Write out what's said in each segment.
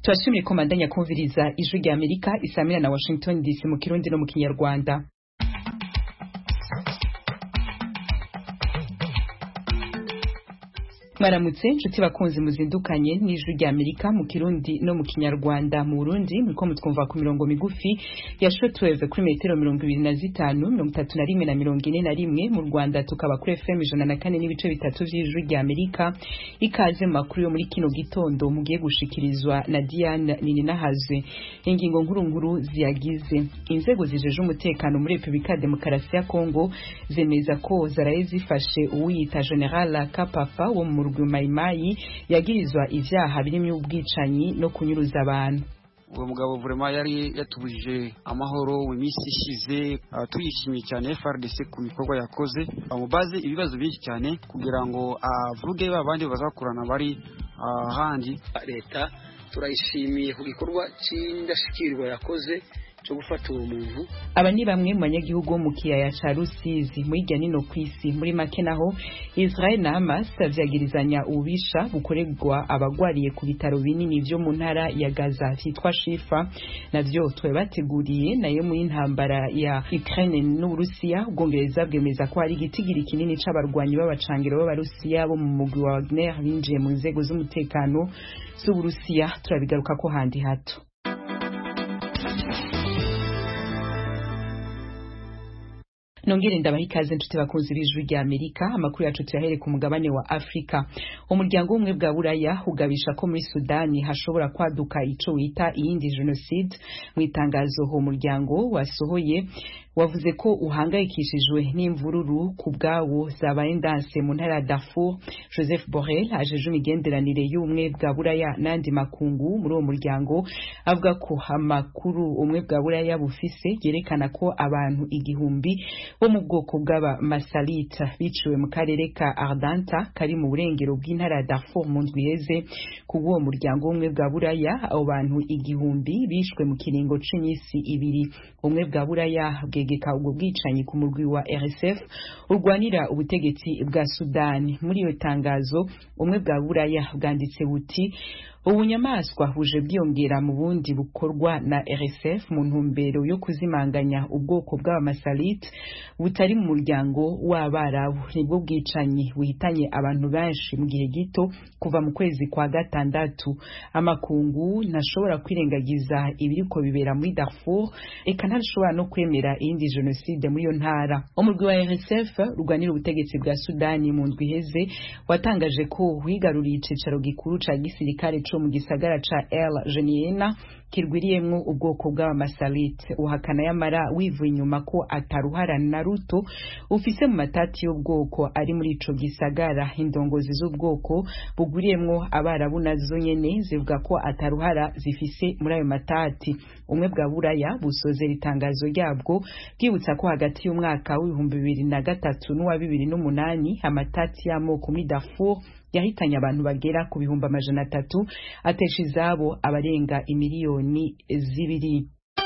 Turashimye ko mandanya kumviriza ijwi rya Amerika isamira na Washington DC mu Kirundi no mu Kinyarwanda. Mwaramutse nshuti bakunzi muzindukanye n'ijwi rya Amerika mu Kirundi no mu Kinyarwanda. Mu Burundi muko mutwumva ku mirongo migufi ya shortwave kuri metero 25, 31 na 41. Mu Rwanda tukaba kuri FM 104 n'ibice bitatu vy'ijwi rya Amerika. Ikaze mu makuru yo muri kino gitondo mugiye gushikirizwa na Diane Nininahazwe. Ingingo nkuru ziyagize: inzego zijeje umutekano muri Republika ya Demokarasi ya Kongo zemeza ko zaraye zifashe uwiyita General Kapapa wo mu Mayimayi yagirizwa ivyaha birimo ubwicanyi no kunyuruza abantu. Uwo mugabo vraiment yari yatubujije amahoro w'imisi ishize, tuyishimiye cyane FARDC ku bikorwa yakoze, bamubaze ibibazo byinshi cyane kugira ngo avuge babandi bazakurana bari handi. Leta turayishimiye ku gikorwa cy'indashikirwa yakoze cyo gufata uwo muntu. Aba ni bamwe mu banyagihugu mu kiyaya ca Rusizi muri Janino kwisi. Muri make naho Israel na Hamas vyagirizanya ububisha bukorerwa abagwariye ku bitaro binini vyo mu ntara ya Gaza vyitwa Shifa, navyo twe bateguriye nayo mu intambara ya Ukraine n'Uburusiya. Ubwongereza bwemeza ko hari igitigiri kinini c'abarwanyi b'abacangiro b'Abarusiya bo mu mugwi wa Wagner binjiye mu nzego z'umutekano z'Uburusiya. Turabigaruka ko handi hato. Nongere ndabaha ikaze nshuti bakunzi b'ijwi rya Amerika. Amakuru yacu tuyahere ku mugabane wa Afrika. Umuryango umwe bwa Buraya ugabisha ko muri Sudani hashobora kwaduka ico wita iyindi genocide. Mu itangazo ho umuryango wasohoye wavuze ko uhangayikishijwe n'imvururu ku bwawo zabaye ndanse mu ntara ya Darfur. Joseph Borrell ajeje imigenderanire y'umwe bwa Buraya nandi makungu muri uwo muryango avuga ko amakuru umwe bwa Buraya bufise yerekana ko abantu igihumbi bo mu bwoko bw'aba Masalita biciwe mu karere ka Ardanta kari mu burengero bw'intara ya Darfur mu ndwi heze. Ku bw'uwo muryango umwe bwa Buraya abo bantu igihumbi bishwe mu kiringo c'imisi ibiri. Umwe bwa Buraya bwegeka ubwo bwicanyi ku murwi wa RSF urwanira ubutegetsi bwa Sudani. Muri iyo tangazo umwe bwa Buraya bwanditse buti ubunyamaswa buje bwiyongera mu bundi bukorwa na RSF mu ntumbero yo kuzimanganya ubwoko bw'abamasalit butari mu muryango w'Abarabu. Nibwo bwicanyi buhitanye abantu benshi mu gihe gito kuva mu kwezi kwa gatandatu. Amakungu ntashobora kwirengagiza ibiriko bibera muri Darfur, eka ntashobora no kwemera iyindi genocide muri iyo ntara. Umurwi wa RSF urwanira ubutegetsi bwa Sudani mu ndwi heze watangaje ko wigaruriye icicaro gikuru ca gisirikare mu gisagara ca El Geneina kirwiriyemwo ubwoko bw'abamasalit. Uhakana yamara wivuye inyuma ko ataruhara na ruto ufise mu matati y'ubwoko ari muri ico gisagara. Indongozi z'ubwoko bugwiriyemwo Abarabu nazo nyene zivuga ko ataruhara zifise muri ayo matati. Umwe bwa Buraya busozera itangazo ryabwo bwibutsa ko hagati y'umwaka w'2003 n'uwa 2008 amatati y'amoko muri Darfur yahitanye abantu bagera ku 300,000 atesha izabo abarenga imiliyoni 2.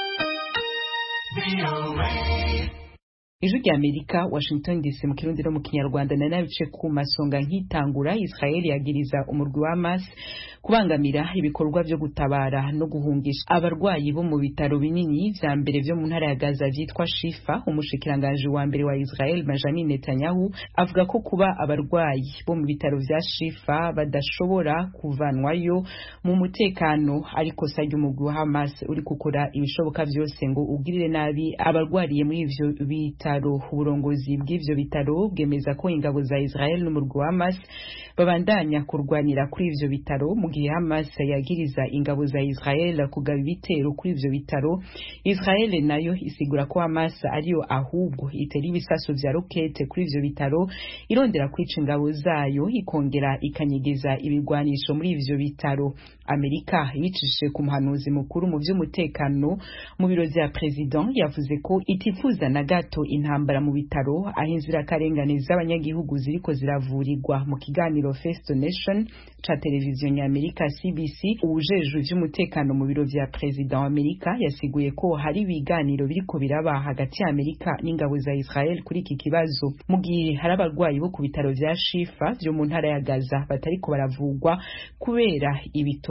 Ijwi rya Amerika, Washington DC mu Kirundi no mu Kinyarwanda. Na nabice ku masonga nkitangura. Israel yagiriza umurwi wa Hamas kubangamira ibikorwa byo gutabara no guhungisha abarwayi bo mu bitaro binini vya mbere vyo mu ntara ya Gaza vyitwa Shifa. Umushikiranganje wa mbere wa Israel Benjamin Netanyahu avuga ko kuba abarwayi bo mu bitaro vya Shifa badashobora kuvanwayo mu mutekano ariko sajya umugwi wa Hamas uri gukora ibishoboka vyose ngo ugirire nabi abarwariye muri ivyo bitaro. Uburongozi bw'ivyo bitaro bwemeza ko ingabo za Israel n'umurwi wa Hamas babandanya kurwanira kuri ivyo bitaro mu gihe Hamas yagiriza ingabo za Israel kugaba ibitero kuri ivyo bitaro. Israel nayo isigura ko Hamas ariyo ahubwo itera ibisaso vya rokete kuri ivyo bitaro irondera kwica ingabo zayo ikongera ikanyegeza ibigwanisho muri ivyo bitaro. Amerika yicishije ku muhanuzi mukuru mu vy'umutekano mu biro vya president yavuze ko itifuza na gato intambara mu bitaro aho inzirakarengane z'abanyagihugu ziriko ziravurirwa. Mu kiganiro Face the Nation ca televiziyo ya Amerika CBC, ujejwe vy'umutekano mu biro vya president wa Amerika yasiguye ko hari ibiganiro biriko biraba hagati ya Amerika n'ingabo za Israel kuri iki kibazo. Mu gihe hari abarwayi bo ku bitaro vya Shifa vyo mu ntara ya Gaza batariko baravugwa kubera ibitoro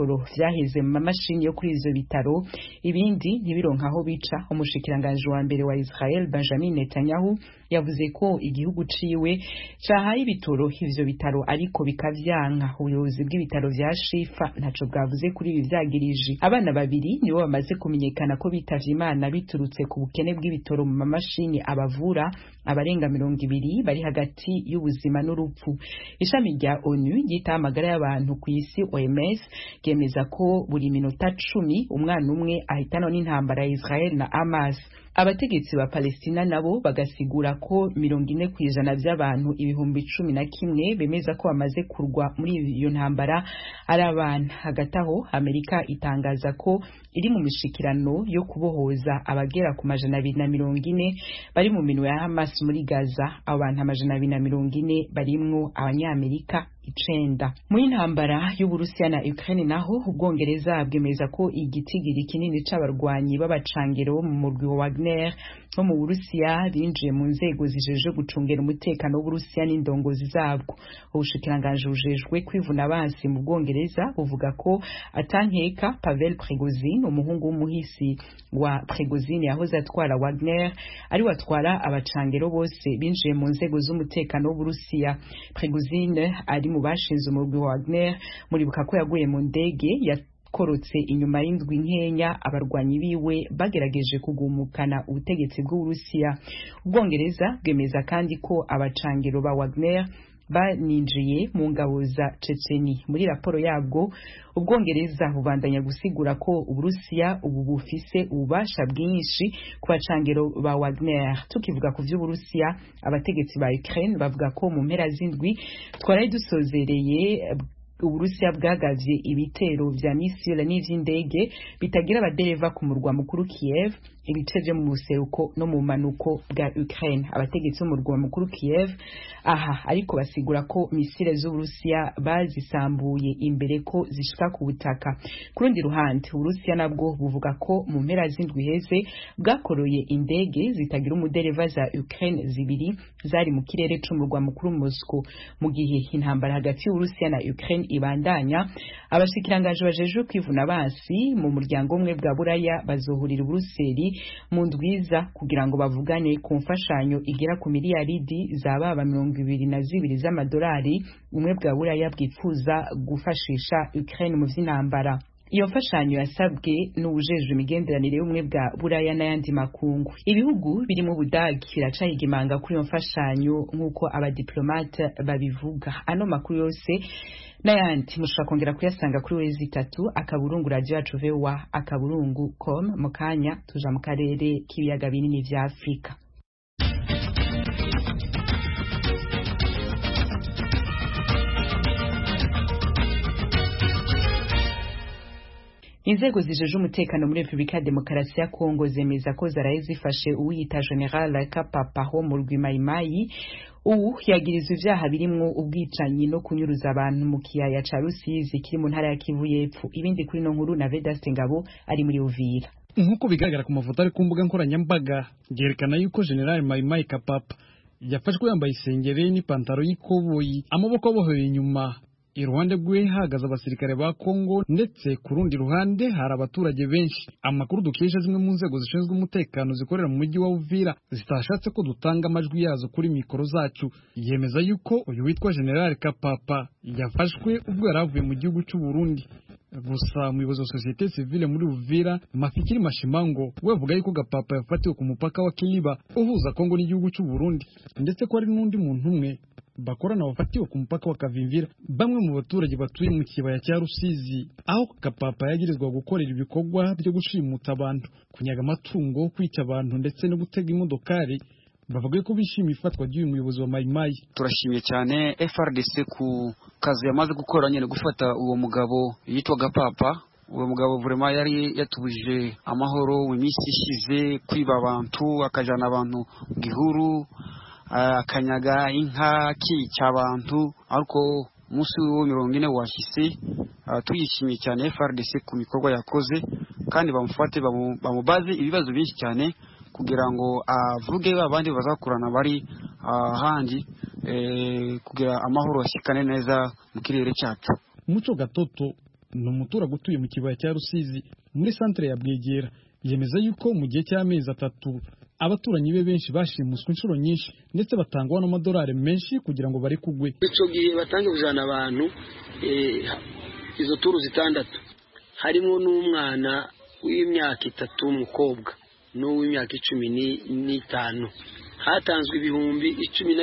ibitoro vyaheze mu mamashini yo kuri ivyo bitaro ibindi ntibironka aho bica. Umushikiranganje wa mbere wa Israel Benjamin Netanyahu yavuze ko igihugu ciwe cahaye ibitoro ivyo bitaro ariko bikavyanka. Ubuyobozi bw'ibitaro vya Shifa ntaco bwavuze kuri ibi vyagirije. Abana babiri nibo bamaze kumenyekana ko bitavye Imana biturutse ku bukene bw'ibitoro mu mamashini abavura abarenga 200 bari hagati y'ubuzima n'urupfu. Ishami rya ONU ryita amagara y'abantu ku isi OMS ryemeza ko buri minota 10 umwana umwe ahitanwa n'intambara ya Israel na Hamas. Abategetsi ba Palestina nabo bagasigura ko 40% by'abantu 11,000 bemeza ko bamaze kurwa muri iyo ntambara ari abana. Hagati aho Amerika itangaza ko iri mu mishikirano yo kubohoza abagera ku 240 bari mu minwe ya Hamas muri Gaza. Abantu 240 barimwo abanyamerika 9. Muri ntambara y'Uburusiya na Ukraine naho Ubwongereza bwemeza ko igitigiri kinini c'abarwanyi b'abacangero mu murwi wa Wagner bo mu Burusiya binjiye mu nzego zijeje gucungera umutekano w'Uburusiya n'indongozi zabwo. Ubushikiranganje bujejwe kwivuna abansi mu Bwongereza buvuga ko atankeka Pavel Prigozhin, umuhungu w'umuhisi wa Prigozhin yahoze atwara Wagner, ari watwara abacangero bose binjiye mu nzego z'umutekano w'Uburusiya. Prigozhin ari mu bashinze umurwi wa Wagner, muribuka ko yaguye mu ndege yakorotse inyuma y'indwi nkenya abarwanyi biwe bagerageje kugumukana ubutegetsi bw'Uburusiya. Ubwongereza bwemeza kandi ko abacangero ba Wagner baninjiye mu ngabo za Checheni. Muri raporo yabwo Ubwongereza bubandanya gusigura ko Uburusiya ubu bufise ububasha bwinshi ku bacangero ba Wagner. Tukivuga ku vy'Uburusiya, abategetsi ba Ukraine bavuga ko mu mpera z'indwi twaraye dusozereye Uburusiya bwagavye ibitero vya misile n'ivy'indege bitagira abadereva ku murwa mukuru Kiev, ibice vyo mu buseruko no mu manuko bwa Ukraine. Abategetsi mu murwa mukuru Kiev ariko basigura ko misile z'Uburusiya bazisambuye imbere ko zishika ku butaka. Ku rundi ruhande Uburusiya nabwo buvuga ko mu mpera z'indwi heze bwakoroye indege zitagira umudereva za Ukraine zibiri zari mu kirere c'umurwa mukuru Moscow. Mu gihe intambara hagati y'Uburusiya na Ukraine ibandanya, abashikiranganje bajejwe kwivuna abansi mu muryango umwe bwa Buraya bazohurira Buruseli mu ndwiza kugira ngo bavugane ku mfashanyo igera ku miliyaridi z'ababa 22 z'amadolari umwe bwa Buraya bwifuza gufashisha Ukraine mu vy'intambara. Iyo mfashanyo yasabwe n'ubujejwe imigenderanire y'ubumwe bwa Buraya n'ayandi makungu. Ibihugu biri mu Budagi biracayigimanga kuri iyo mfashanyo nk'uko abadiplomate babivuga. Ano makuru yose n'ayandi mushobora kongera kuyasanga kuri wezi 3 akaburungu radio yacu VOA akaburungu.com. mu kanya tuja mu karere k'ibiyaga binini vya Afrika. Inzego zijeje umutekano muri Republika ya Demokarasi ya Kongo zemeza ko zaraye zifashe uwiyita General Kapapa ho mu Rwimayimayi. Yagirizwa ivyaha birimwo ubwicanyi no kunyuruza abantu mu kiyaya ca Rusizi kiri mu ntara ya Kivu y'Epfo. Ibindi kuri no nkuru na Vedaste Ngabo ari muri Uvira. Nkuko bigaragara ku mafoto ari ku mbuga nkoranyambaga, byerekana yuko General Mayimayi Kapapa yafashwe yambaye isengeri n'ipantaro y'ikoboyi, amaboko abohoye inyuma. Iruhande rwe hagaze abasirikare ba Kongo, ndetse ku rundi ruhande hari abaturage benshi. Amakuru dukesha zimwe mu nzego zishinzwe umutekano zikorera mu mujyi wa Uvira zitashatse ko dutanga amajwi yazo kuri mikoro zacu, yemeza yuko uyu witwa General Kapapa yafashwe ubwo yaravuye mu gihugu cy'u Burundi. Gusa umuyobozi wa societe civile muri Uvira Mafikiri Mashimango we avuga yuko Kapapa yafatiwe ku mupaka wa Kiliba uhuza Kongo n'igihugu cy'u Burundi, ndetse ko ari n'undi muntu umwe bakorana bafatiwe ku mupaka wa Kavimvira. Bamwe mu baturage batuye mu kibaya cya Rusizi aho Kapapa yagirizwa gukorera ibikorwa byo gushimuta abantu, kunyaga amatungo, kwica abantu ndetse no gutega imodokari, bavuga ko bishimiye ifatwa ry'uyu muyobozi wa Mayimayi. Turashimiye cyane FRDC ku kazi yamaze gukora nyene gufata uwo mugabo yitwa Kapapa. Uwo mugabo vraiment yari yatubujije amahoro mu minsi ishize, kwiba abantu, akajana abantu gihuru, akanyaga inka, kica abantu. Ariko musi wo 40 washise, tuyishimiye cyane FRDC ku mikorwa yakoze, kandi bamufate bamubaze ibibazo byinshi cyane kugira ngo avuge abandi bazakurana bari handi kugira amahoro ashikane neza mu kirere cyacu. Muco Gatoto ni umuturage utuye mu kibaya cya Rusizi muri santere ya Bwegera. Yemeza yuko mu gihe cy'amezi 3 abaturanyi be benshi bashimuswe inshuro nyinshi ndetse batangwa n'amadolari menshi kugira ngo bari kugwe. Ico gihe batangiye kujana abantu izo turu zitandatu harimo n'umwana w'imyaka 3 umukobwa n'uw'imyaka 15 hatanzwe ibihumbi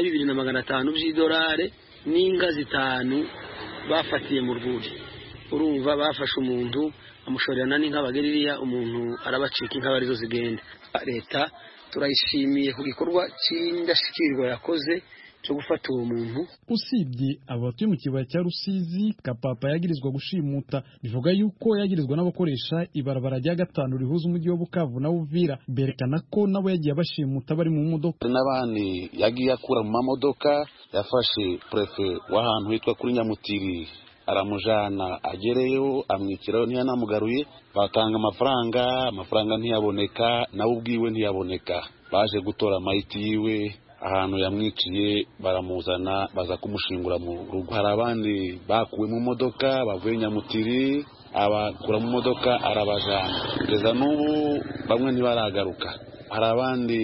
12,500 by'idolari n'inga 5 bafatiye mu rwuri. Urumva bafashe umuntu amushorerana n'inka bageririya umuntu arabacika inka barizo zigenda. Leta turayishimiye ku gikorwa cy'indashikirwa yakoze cyo gufata uwo muntu. Usibye abatuye mu kibaya cya Rusizi, Kapapa yagirizwa gushimuta. Bivuga yuko yagirizwa n'abakoresha ibarabara rya 5 rihuza umujyi wa Bukavu na Uvira, berekana ko nabo yagiye bashimuta bari mu modoka. N'abandi yagiye akura mu mamodoka. Yafashe prefe w'ahantu hitwa kuri Nyamutiri aramujana agereyo amwikiraho ntiyanamugaruye, batanga amafaranga ntiyaboneka, nawe ubwiwe ntiyaboneka. Baje gutora mayiti yiwe ahantu yamwiciye, baramuzana baza kumushingura mu rugo. Hari abandi bakuwe mu modoka bavuye Nyamutiri, abakura mu modoka arabajana kugeza n'ubu bamwe ntibaragaruka. Hari abandi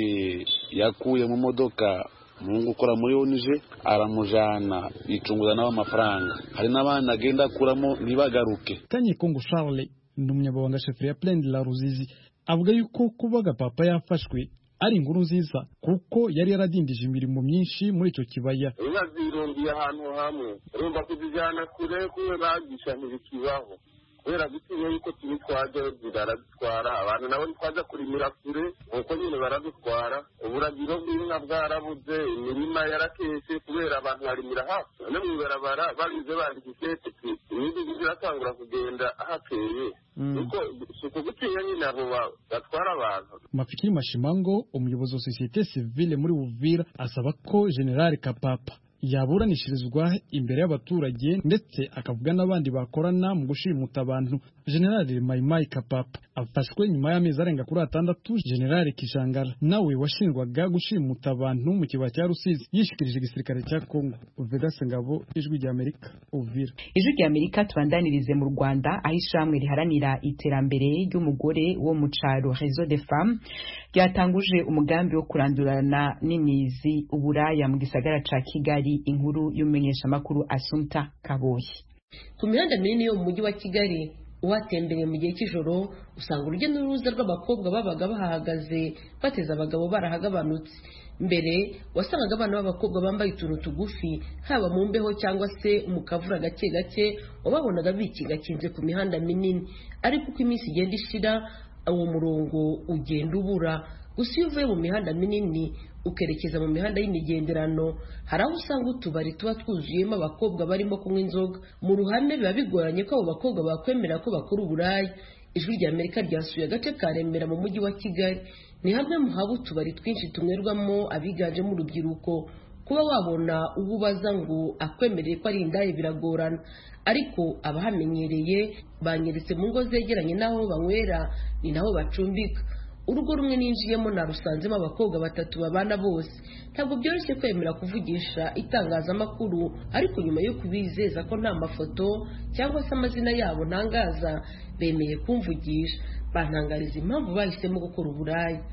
yakuye mu modoka Mungu ukora muri onije aramujana icunguza nawe amafaranga. Hari n'abandi agenda kuramo ntibagaruke. Kanyekongo Charles n'umunyabanga chefri ya Plaine de la Ruzizi avuga yuko kubaga Papa yafashwe ari inkuru nziza kuko yari yaradindije imirimo myinshi muri icyo kibaya. Bazirungiye ahantu hamwe urumva kuzijana kure kuwe bagisha ntibikibaho kubera gutinya yuko tubitwaje baradutwara abantu nabo twaza kurimira kure uko nyine baradutwara. Uburagiro bw'inka bwarabuze, imirima yarakeshe kubera abantu barimira hafi no mwibarabara barize bandikise ibindi biratangura kugenda ahakeye uko suko gutinya nyine abo batwara abantu. Mafikiri Mashimango, umuyobozi wa societe civile muri Uvira, asaba ko General Kapapa yaburanishirizwa imbere y'abaturage ndetse akavuga n'abandi bakorana mu gushimuta abantu. General Maimai Kapapa afashwe nyuma y'amezi arenga kuri 6. General Kishangara nawe washinjwaga gushimuta abantu mu kibaya cya Rusizi yishikirije igisirikare cya Kongo. Vegas Ngabo, Ijwi ry'Amerika, Uvira. Ijwi ry'Amerika tubandanirize mu Rwanda aho ishamwe riharanira iterambere ry'umugore wo mu caro Réseau des Femmes ryatanguje umugambi wo kurandurana n'imizi uburaya mu gisagara ca Kigali. Inkuru y'umenyesha makuru Assumpta Kaboyi. Ku mihanda minini yo mu mujyi wa Kigali uhatembereye mu gihe cy'ijoro usanga urujya n'uruza rw'abakobwa babaga bahagaze bateze abagabo barahagabanutse. Mbere wasangaga abana b'abakobwa bambaye utuntu tugufi haba mu mbeho cyangwa se mu kavura gake gake wababonaga bikingakinze ku mihanda minini, ariko uko iminsi igenda ishira uwo murongo ugenda ubura. Gusa iyo uvuye mu mihanda minini ukerekeza mu mihanda y'imigenderano hari aho usanga utubari tuba twuzuyemo abakobwa barimo kunywa inzoga. Mu ruhame biba bigoranye ko abo bakobwa bakwemera ko bakora uburaya. Ijwi ry'Amerika ryasuye agace ka Remera mu mujyi wa Kigali. Ni hamwe mu haba utubari twinshi tunywerwamo abiganjemo urubyiruko. Kuba wabona ububaza ngo akwemerere ko ari indaye biragorana, ariko abahamenyereye banyeretse mu ngo zegeranye n'aho banywera ni naho bacumbika. Urugo rumwe ninjiyemo narusanzemo abakobwa 3 babana bose. Ntabwo byoroshye kwemera kuvugisha itangazamakuru, ariko nyuma yo kubizeza ko nta mafoto cyangwa se amazina yabo ntangaza bemeye kumvugisha. Bantangariza impamvu bahisemo gukora uburaya.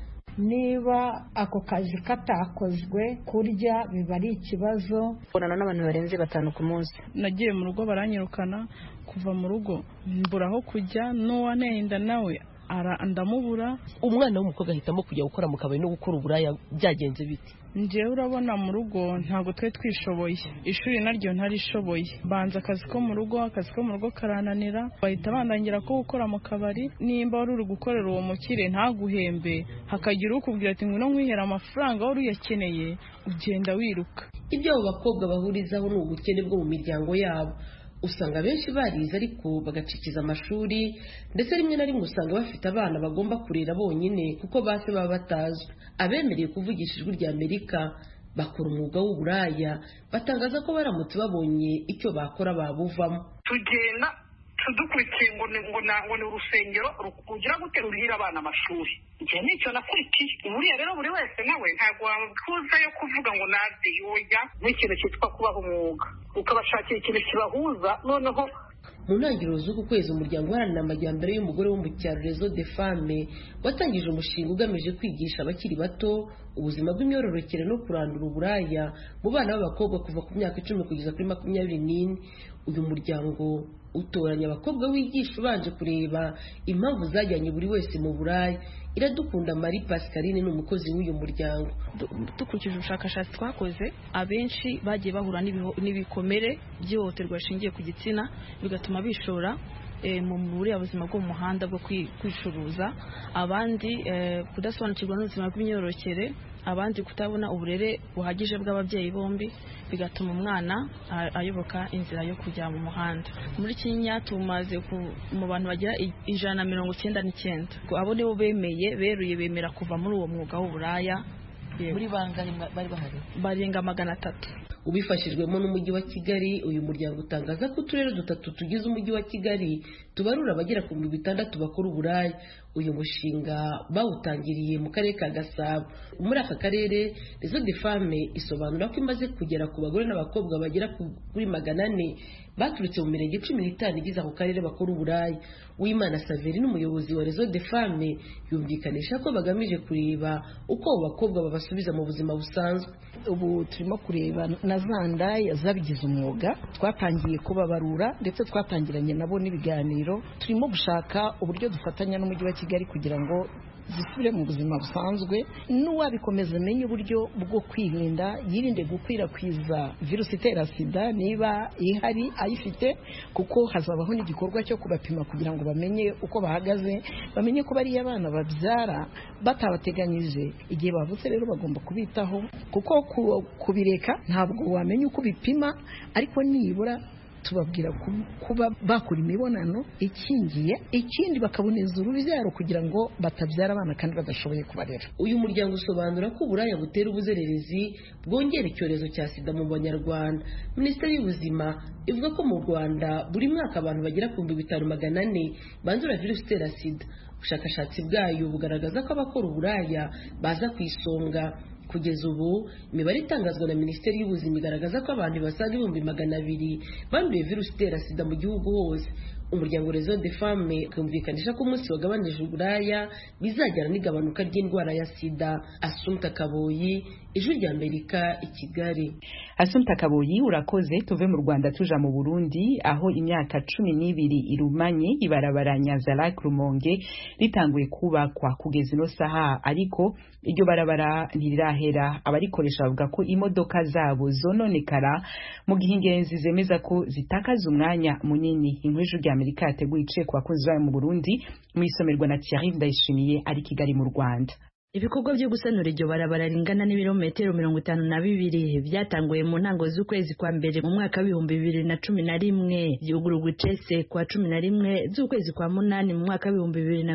Niba ako kazi katakozwe kurya biba ari ikibazo. Bonana n'abantu barenze 5 ku munsi. Nagiye mu rugo baranyirukana, kuva mu rugo mburaho kujya, n'uwanteye inda nawe ndamubura. Umwana w'umukobwa ahitamo kujya gukora mu kabari no gukora uburaya, byagenze biti? Njyewe urabona mu rugo ntabwo twe twishoboye, ishuri naryo ntarishoboye, banza akazi ko mu rugo karananira, bahita bandangira ko gukora mu kabari. Nimba wari uri gukorera uwo mukire ntaguhembe, hakagira ukubwira ati ngwino nkwihera amafaranga wari uyakeneye, ugenda wiruka. Ibyo abo bakobwa bahurizaho ni ubukene bwo mu miryango yabo. Usanga benshi barize ariko bagacikiza amashuri, ndetse rimwe na rimwe usanga bafite abana bagomba kurera bonyine kuko base baba batazwi. Abemereye kuvugisha Ijwi ry'Amerika bakora umwuga w'uburaya batangaza ko baramutse babonye icyo bakora babuvamo. Tugenda tudukurikiye ngo ni urusengero rukugira guterurira abana amashuri. Njye nicyo nakurikiye. Buriya rero buri wese nawe ntabwo wakuza yo kuvuga ngo naze yoya n'ikintu cyitwa kubaho umwuga, ukabashakira ikintu kibahuza. Noneho mu ntangiriro z'uku kwezi umuryango uharanira amajyambere y'umugore wo mu cyaro Réseau des Femmes watangije umushinga ugamije kwigisha abakiri bato ubuzima bw'imyororokere no kurandura uburaya mu bana b'abakobwa kuva ku myaka 10 kugeza kuri 24. uyu muryango utoranya abakobwa wigisha ubanje kureba impamvu zajyanye buri wese mu buraya. Iradukunda Marie Pascaline ni umukozi w'uyu muryango. Dukurikije ubushakashatsi twakoze, abenshi bagiye bahura n'ibikomere by'ihohoterwa rishingiye ku gitsina bigatuma bishora mu buriya buzima bwo mu muhanda bwo kwishuruza, abandi kudasobanukirwa n'ubuzima bw'imyororokere, abandi kutabona uburere buhagije bw'ababyeyi bombi bigatuma umwana ayoboka inzira yo kujya mu muhanda. Muri Kenya tumaze mu bantu bagira 199 abo nibo beruye bemera kuva muri uwo mwuga w'uburaya. Muri bangahe bari bahari? Barenga 300. Ubifashijwemo n'umujyi wa Kigali, uyu muryango utangaza ko uturere 3 tugize umujyi wa Kigali tubarura abagera ku 600 bakora uburaya. Uyu mushinga bawutangiriye mu karere ka Gasabo. Muri aka karere Réseau des Femmes isobanura ko imaze kugera ku bagore n'abakobwa bagera kuri 400 baturutse mu mirenge 15 igize ako karere bakora uburaya. Uwimana Saveri n'umuyobozi wa Réseau des Femmes yumvikanisha ko bagamije kureba uko abakobwa babasubiza mu buzima busanzwe. Ubu turimo kureba na zanda yazabigize umwuga, twatangiye kubabarura ndetse twatangiranye nabo n'ibiganiro. Turimo gushaka uburyo dufatanya n'umujyi wa Kigali kugira ngo zisubire mu buzima busanzwe, n'uwabikomeza amenye uburyo bwo kwirinda, yirinde gukwirakwiza virusi itera sida niba ihari ayifite, kuko hazabaho n'igikorwa cyo kubapima kugira ngo bamenye uko bahagaze, bamenye ko bari abana babyara batabateganyije igihe bavutse. Rero bagomba kubitaho, kuko kubireka ntabwo wamenya uko bipima, ariko nibura tubabwira kuba bakora imibonano ikingiye, ikindi bakaboneza urubyaro kugira ngo batabyara abana kandi badashoboye kubarera. Uyu muryango usobanura ko uburaya butera ubuzererezi, bwongera icyorezo cya sida mu Banyarwanda. Minisiteri y'Ubuzima ivuga ko mu Rwanda buri mwaka abantu bagera ku 5400 bandura virusi itera sida. Ubushakashatsi bwayo bugaragaza ko abakora uburaya baza ku isonga. Kugeza ubu imibare itangazwa na Minisiteri y'Ubuzima igaragaza ko abantu basaga 200,000 banduye virusi itera sida mu gihugu hose. Umuryango Réseau des Femmes kumvikanisha ko umunsi wagabanije uburaya bizajyana n'igabanuka ry'indwara ya sida. Assumpta Kaboyi, Ijwi ry'Amerika, i Kigali. Assumpta Kaboyi, urakoze. Tuve mu Rwanda tuja mu Burundi, aho imyaka 12 irumanye ibarabara Nyanza-Lac Rumonge ritanguye kubakwa kugeza ino saha, ariko iryo barabara ntirirahera. Abarikoresha bavuga ko imodoka zabo zononekara mu gihe ingenzi zemeza ko zitakaza umwanya munini. Inkuru y'Amerika yateguye iciye ku bakozi bayo mu Burundi, mu isomerwa na Thierry Ndayishimiye ari Kigali mu Rwanda. Ibikorwa byo gusanura iryo barabara ringana n'ibirometero 52 byatanguye mu ntango z'ukwezi kwa mbere mu mwaka wa 2011, byugurugwa icese kwa 11 z'ukwezi kwa munani mu mwaka wa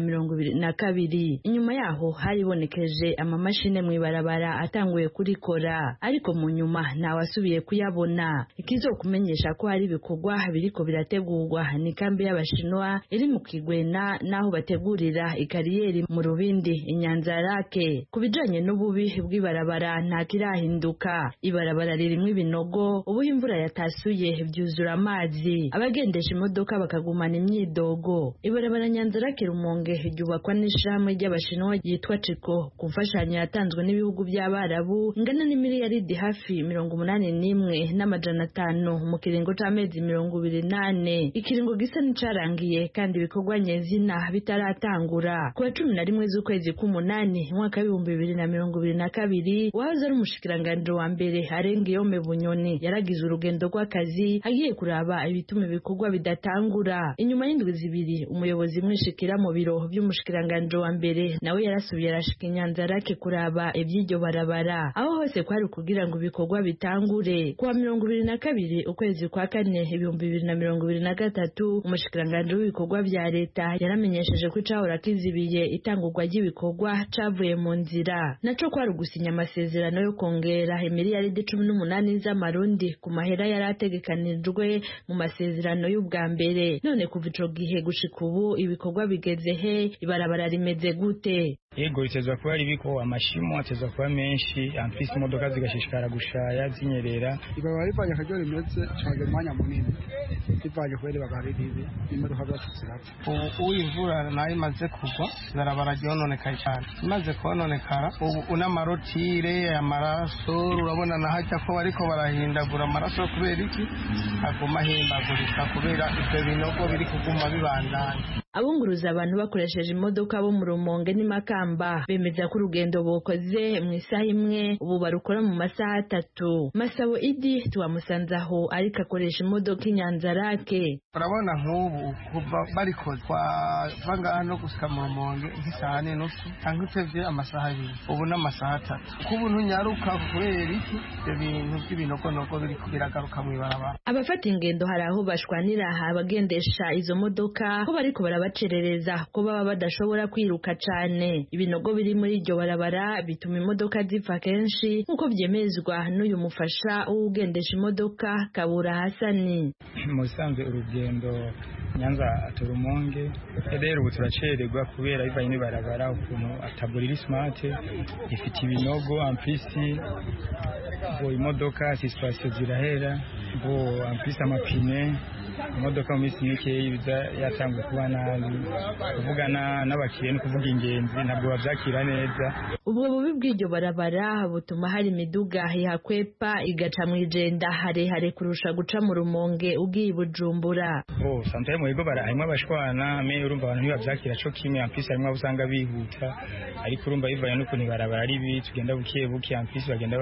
2022. Inyuma yaho haribonekeje amamashine mu ibarabara atanguye kurikora, ariko mu nyuma ntawasubiye kuyabona. Ikizokumenyesha ko hari ibikorwa biriko birategurwa ni kambi y'Abashinwa iri mu Kigwena, naho bategurira ikariyeri mu Rubindi Inyanza-Lac. Kubijanye n'ububi bw'ibarabara nta kirahinduka. Ibarabara ririmo ibinogo, ubu imvura yatasuye byuzura amazi, abagendesha imodoka bakagumana imyidogo. Ibarabara Nyanza-Lac Rumonge ryubakwa n'ishami ry'Abashinwa yitwa Chiko ku mfashanyo yatanzwe n'ibihugu by'Abarabu ingana n'imiliyaridi hafi 81,500 mu kiringo c'amezi 28. Ikiringo gisa n'icarangiye kandi ibikorwa nyezina bitaratangura. Ku 11 z'ukwezi k'umunani mwaka wa 2022, wahoze ari umushikiranganje wa mbere Arengiyome Bunyoni yaragize urugendo rw'akazi agiye kuraba ibituma ibikorwa bidatangura. Inyuma y'indwi zibiri, umuyobozi mwishikira mu biro by'umushikiranganje wa mbere nawe yarasubiye arashika Nyanza-Lac kuraba iby'iryo barabara, aho hose kwari kugira ngo ibikorwa bitangure. Kwa 22 ukwezi kwa kane 2023, umushikiranganje w'ibikorwa bya leta yaramenyesheje ko icahora kizibiye itangurwa ry'ibikorwa cavuye mu nzira, naco kwari gusinya amasezerano yo kongera miliyaridi 18 z'amarundi ku mahera yarategekanijwe mu masezerano y'ubwa mbere. None kuva ico gihe gushika ubu ibikorwa bigeze he? Ibarabara rimeze gute? yego itezwa kuba ribiko amashimo atezwa kuba menshi amfise imodoka zigashishikara gushaya zinyerera ibaba rivanye akaryo rimeze cyane umwanya munini rivanye kubera ibaba riribi imodoka zacu zirapfa ubu imvura nayo imaze kugwa zarabara ryononekaye cyane imaze kononekara ubu n'amarotire amaraso urabona nahajya ko bariko barahindagura amaraso kubera iki aguma ahimbagurika kubera ibyo binogo biri kuguma bibandanya. Abunguruza abantu bakoresheje imodoka bo mu Rumonge n'Imakamba bemeza ko urugendo bokoze mu isaha imwe ubu barukora mu masaha 3. Masabo Idi tuwamusanze aho ariko akoresha imodoka Inyanzarake. Urabona nk'ubu kuva barikoze twavanga no gusika mu Rumonge nk'isaha n'inusu cyangwa utevye amasaha 2 ubu n'amasaha 3 kubu ntunyaruka kubera iki ibintu by'ibinogonogo biri kubiragaruka mu ibarabara. Abafata ingendo hari aho bashwanira abagendesha izo modoka ko bariko bacerereza ko baba badashobora kwiruka cyane. Ibinogo biri muri iryo barabara bituma imodoka zipfa kenshi nkuko byemezwa n'uyu mufasha ugendesha imodoka Kabura Hasani. Musanze urugendo Nyanza Rumonge rero ubu turacererwa kubera bivanye n'ibarabara ukuntu ataburiri smart ifite ibinogo amfisi bo imodoka sisipasiyo zirahera bo amfisi amapine imodoka mu minsi mike yibiza yatanguye kuba nabi kuvugana n'abakiriya no kuvuga ingenzi ntabwo bavyakira neza. Ubwo bubi bw'iryo barabara butuma hari imiduga yakwepa igaca mu ijenda harehare kurusha guca mu Rumonge ugiye Bujumbura. Sometimes mu bigo barahimwe abashwana me urumva abantu ntibavyakira co kimwe ampisi harimwe usanga bihuta ariko urumva bivanye n'ukuntu barabara ari bi tugenda bukiye bukiye ampisi bagenda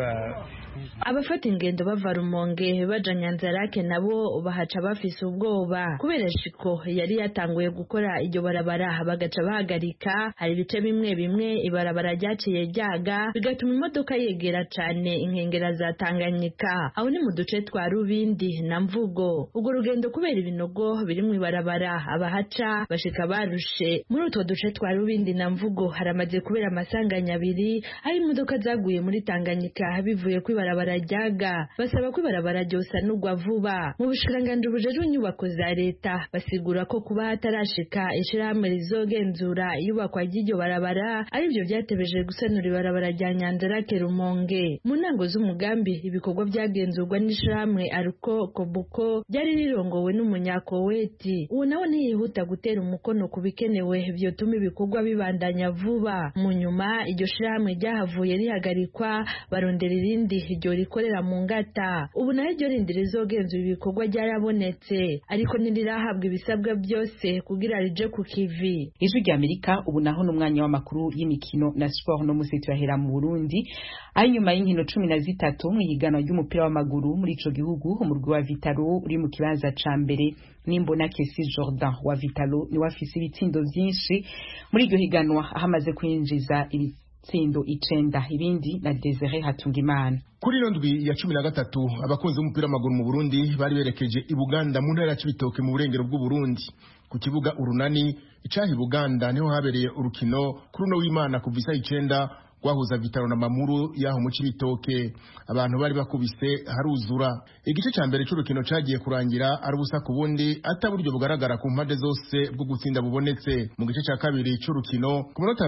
abafata ingendo bava Rumonge baja Nyanzarake nabo bahaca bafise ubwoba kubera shiko yari yatanguye gukora iryo barabara bagaca bahagarika. Hari ibice bimwe bimwe ibarabara ryaciye ryaga bigatuma imodoka yegera cane inkengera za Tanganyika aho ni mu duce twa Rubindi na Mvugo. Ubwo rugendo kubera ibinogo biri mu ibarabara abahaca bashika barushe. Muri utwo duce twa Rubindi na Mvugo haramaze kubera amasanganya abiri ari imodoka zaguye muri Tanganyika bivuye ku ibarabara ryaga. Basaba ko ibarabara ryosa n'ugwa vuba. Mu bushikiranganje bujejwe inyubako za leta basigura ko kuba hatarashika ishirahamwe rizogenzura iyubakwa ry'iryo barabara ari byo byatebeje gusanura ibarabara rya Nyanzarake Rumonge. Mu ntango z'umugambi ibikorwa byagenzurwa n'ishirahamwe Aruko Kobuko byari rirongowe n'umunyakoweti. Ubu nawe ntiyihuta gutera umukono ku bikenewe byotuma ibikorwa bibandanya vuba. Mu nyuma iryo shirahamwe ryahavuye rihagarikwa barondera irindi iryo rikorera mu Ngata. Ubu naho iryo rindi rizogenzura ibikorwa ryarabonetse ariko ntirirahabwa ibisabwa byose kugira rije ku kivi. Ijwi rya Amerika ubu naho n'umwanya w'amakuru y'imikino na sport no musi turahera mu Burundi. Ari nyuma y'inkino 13 mu higanwa ry'umupira w'amaguru muri ico gihugu umurwi wa Vitalo uri mu kibanza ca mbere n'imbona Kesi Jordan wa Vitalo ni wafise ibitsindo byinshi muri iryo higanwa ahamaze kwinjiza ibitsindo 9 ibindi na Desire Hatungimana. Kuri ndwi ya 13 abakunzi b'umupira w'amaguru mu Burundi bari berekeje i Buganda mu ntara ya Cibitoke mu burengero bw'u Burundi ku kibuga Urunani icahi Buganda niho habereye urukino kuri no w'Imana ku visa 9 gwahuza Vitalo na Mamuru yaho mu Cibitoke. Abantu bari bakubise haruzura. Igice ca mbere c'urukino cagiye kurangira ari ubusa ku bundi ataburyo bugaragara ku mpande zose bwo gutsinda bubonetse. Mu gice ca kabiri c'urukino ku minota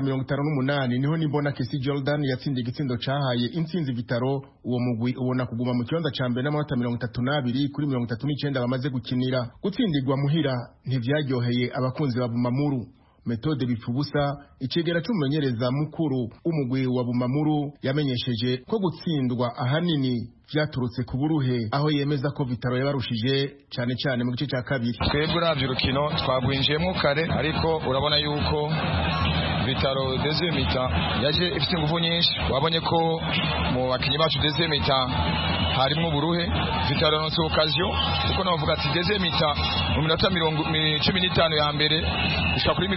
58 niho nimbona Kesi Jordan yatsindiye igitsindo cahaye intsinzi Vitalo. Uwo mugwi ubona kuguma mu kibanza ca mbere n'amanota 32 kuri 39 bamaze gukinira. Gutsindirwa muhira ntivyaryoheye abakunzi ba Mamuru. Methode Bipfubusa icegera cy'umumenyereza mukuru umugwi wa Bumamuru yamenyesheje ko gutsindwa ahanini vyaturutse ku buruhe aho yemeza ko Vitalo yabarushije cyane mu gice cya kabiri. Twebwe uravye urukino twagwinjiyemo kare ariko urabona yuko Vitalo deuxième mi-temps yaje ifite ingufu nyinshi. Wabonye ko mu bakinyi bacu deuxième mi-temps harimo buruhe. Vitalo no occasion kuko navuga ati deuxième mi-temps mu minota 15 ya mbere gushika kuri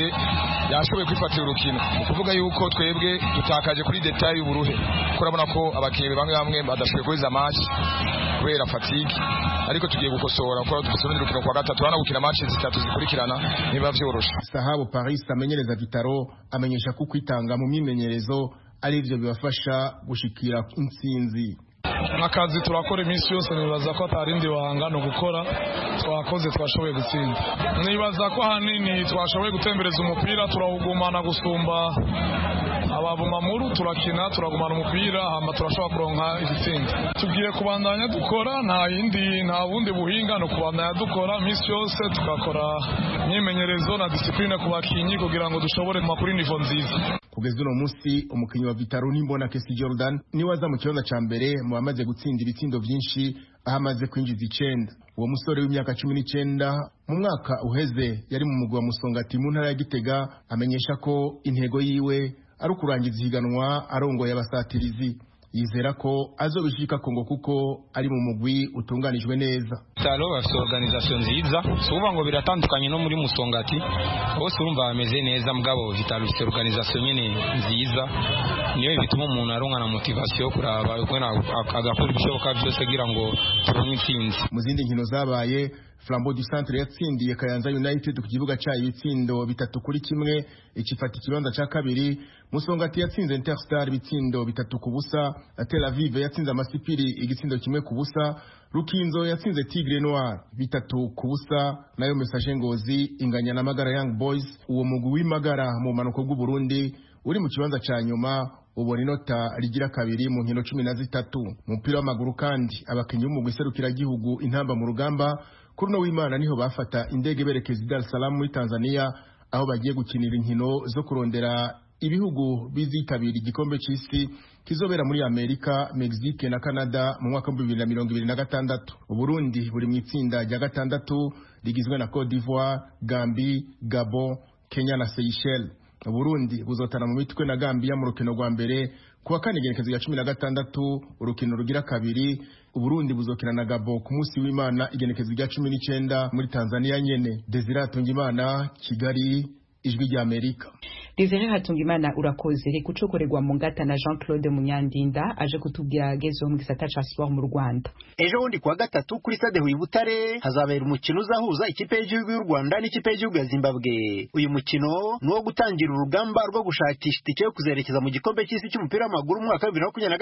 20 yashoboye kwifatira urukino. Kuvuga yuko twebwe tutakaje kuri detail y'uburuhe. Kurabona ko abakinyi bamwe badashoboye kuza match kubera fatigue ariko tugiye gukosora ko dufite urukino kwa gatatu hana gukina match zitatu zikurikirana niba vyorosha. Sahabu Paris amenyereza Vitalo amenyesha ko kwitanga mu myimenyerezo ari byo bibafasha gushikira intsinzi. akazi turakora iminsi yose, nibaza ko atarindi wanga no gukora twakoze twashoboye gutsinda. Nibaza ko hanini twashoboye gutembereza umupira, turawugumana gusumba abavumamuru, turakina turagumana umupira hama turashobora kuronka igitsinda. Tugiye kubandanya dukora, nta bundi buhinga no kubandanya dukora iminsi yose, tukakora imyimenyerezo na discipline ku bakinyi kugira ngo dushobore kuri nivo nziza. Kugeza uno munsi umukinyi wa Vitaro Nimbona Kesi Jordan ni waza mu kibanza ca mbere mu bamaze gutsinda ibitsindo byinshi, ahamaze kwinjiza 9. Uwo musore w'imyaka 19 mu mwaka uheze yari mu mugwi wa Musongati mu ntara ya Gitega, amenyesha ko intego yiwe ari ukurangiza ihiganwa arongoye abasatirizi. Yizera ko azobishika Kongo kuko ari mu mugwi utunganijwe neza. Vitalo bafite organisation nziza, suba ngo biratandukanye no muri Musongati, bose urumva bameze neza, mugabo Vitalo ifite organisation nyene nziza, niyo bituma umuntu aronka na motivation kuraba ukona agakora ibishoboka byose kugira ngo turonke intsinzi. Mu zindi nkino zabaye, Flambeau du Centre yatsindiye Kayanza United ku kibuga cyayo ibitsindo 3-1, ikifata ikibanza ca kabiri. Musongati yatsinze Interstar ibitsindo 3-0, Tel Aviv yatsinze Amasipiri igitsindo 1-0, Rukinzo yatsinze Tigre Noir 3-0, nayo Message Ngozi inganya na Magara Young Boys. Uwo mugwi w'Imagara mu manuko bw'u Burundi uri mu kibanza ca nyuma, ubona inota rigira kabiri mu nkino 13. Mupira w'amaguru kandi abakinyi b'umugwi serukira gihugu Intamba mu rugamba kuri no w'Imana niho bafata indege berekeza Dar es Salaam muri Tanzania, aho bagiye gukinira inkino zo kurondera ibihugu bizitabira igikombe c'isi kizobera muri Amerika, Mexique na Canada mu mwaka wa 2026. Uburundi buri mu itsinda rya 6 rigizwe na Côte d'Ivoire, Gambie, Gabon, Kenya na Seychelles. Burundi buzotana mu mitwe na Gambia mu rukino rwa mbere kuwa kane igenekerezo ya 16, urukino rugira kabiri Uburundi buzokina na Gabon ku munsi w'Imana igenekerezo rya 19 muri Tanzania nyene. Desire Hatungimana, Kigali, Ijwi rya Amerika. Desire Hatungimana urakoze. Reka ucokorerwa mu ngata na Jean-Claude Munyandinda aje kutubwira gezo mu gisata ca sport mu Rwanda. Ejo bundi kuwa gatatu kuri stade Huye Butare hazabera umukino uzahuza ikipe y'igihugu y'u Rwanda n'ikipe y'igihugu ya Zimbabwe. Uyu mukino ni wo gutangira urugamba rwo gushakisha itike yo kuzerekeza mu gikombe cy'isi cy'umupira w'amaguru mu mwaka wa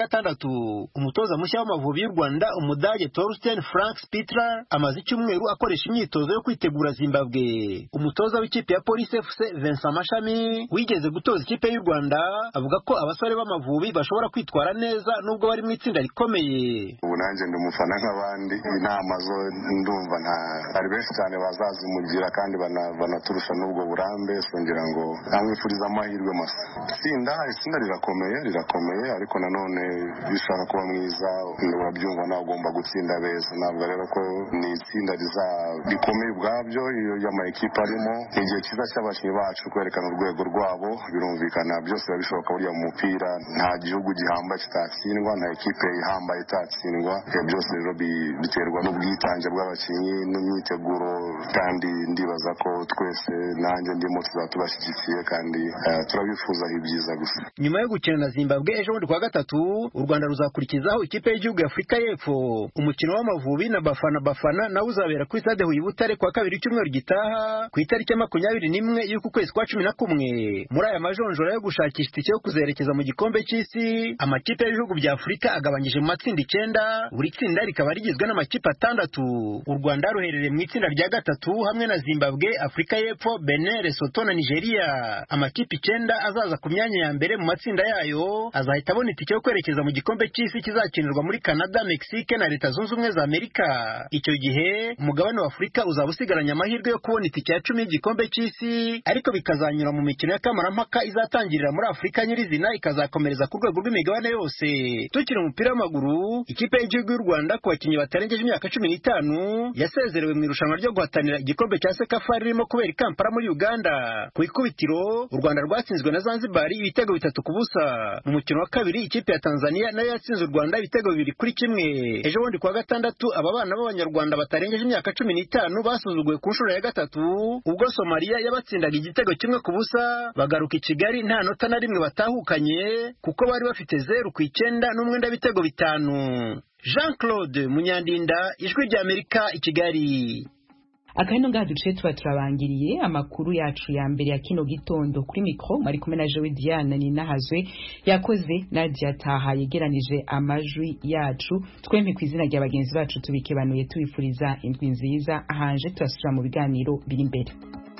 2026. Umutoza mushya w'Amavubi y'u Rwanda, Umudage Thorsten Frank Spitler, amaze icyumweru akoresha imyitozo yo kwitegura Zimbabwe. Umutoza w'ikipe ya Police FC Vincent Mashami wigeze gutoza ikipe y'u Rwanda avuga ko abasore b'Amavubi bashobora kwitwara neza nubwo bari mu itsinda rikomeye. Ubu nanjye ndi umufana nk'abandi, inama zo ndumva ari benshi cyane bazazumugira kandi banaturusha n'ubwo burambe, songera ngo namwifuriza amahirwe masa. Itsinda rirakomeye ariko nanone bishaka kuba mwiza, urabyumva nawe ugomba gutsinda beza. Ntabwo rero ko ni itsinda rikomeye ubwabyo, iyo y'ama ekipe arimo. Igihe cyiza cy'abakinnyi bacu kwerekana urwego rwabo, birumvikana byose babishoboka. Buriya mu mupira nta gihugu gihambaye kitatsindwa, nta ekipe ihambaye itatsindwa. Byose rero biterwa n'ubwitange bw'abakinnyi n'imyiteguro, kandi ndibaza ko twese nanjye ndimo tuzatubashyigikiye kandi turabifuza ibyiza gusa. Nyuma yo gukina na Zimbabwe ejo bundi kuwa gatatu, u Rwanda ruzakurikizaho ikipe y'igihugu ya Afurika y'Epfo. Umukino w'Amavubi na Bafana nawo uzabera kuri stade Huye Butare kuwa kabiri cyumweru gitaha ku itariki 21 y'uku kwezi kwa 11. Muri aya majonjora yo gushakisha itike yo kuzerekeza mu gikombe cy'isi, amakipe y'ibihugu bya Afurika agabanyije mu matsinda 9, buri tsinda rikaba rigizwe n'amakipe 6. U Rwanda ruherereye mu itsinda rya 3 hamwe na Zimbabwe, Afurika y'Epfo, Benin, Lesotho na Nigeria. Amakipe 9 azaza ku myanya ya mbere mu matsinda yayo azahita abona itike yo kwerekeza mu gikombe cy'isi kizakinirwa muri Canada, Mexique na Leta Zunze Ubumwe za Amerika. Icyo gihe umugabane wa Afurika uzaba usigaranye amahirwe yo kubona itike ya 10 y'igikombe cy'isi, ariko bikazanyura mu mikino y'akamaramaka izatangirira muri Afurika nyirizina ikazakomereza ku rwego rw'imigabane yose. Tukiri umupira w'amaguru, ikipe y'igihugu y'u Rwanda ku bakinnyi batarengeje imyaka 15 yasezerewe mu irushanwa ryo guhatanira igikombe cya Sekafa ririmo kubera i Kampala muri Uganda. Ku ikubitiro u Rwanda rwatsinzwe na Zanzibar ibitego 3-0. Mu mukino wa kabiri ikipe ya Tanzania nayo yatsinze u Rwanda ibitego 2-1. Ejo bundi kuwa gatandatu aba bana b'Abanyarwanda batarengeje imyaka 15 basuzuguwe ku nshuro ya gatatu ubwo Somalia yabatsindaga igitego 1-0, bagaruka i Kigali nta nota na rimwe batahukanye kuko bari bafite 0-9 n'umwenda w'ibitego 5. Jean-Claude Munyandinda, Ijwi rya Amerika, i Kigali. akano ngaha duce tuba turabangiriye amakuru yacu ya mbere ya kino gitondo kuri mikro mari kumwe na Joe Diane Ninahazwe yakoze Nadia Taha yegeranije amajwi yacu twempi kwizina rya bagenzi bacu tubikebanuye tubifuriza indwi nziza ahanje turasubira mu biganiro biri imbere.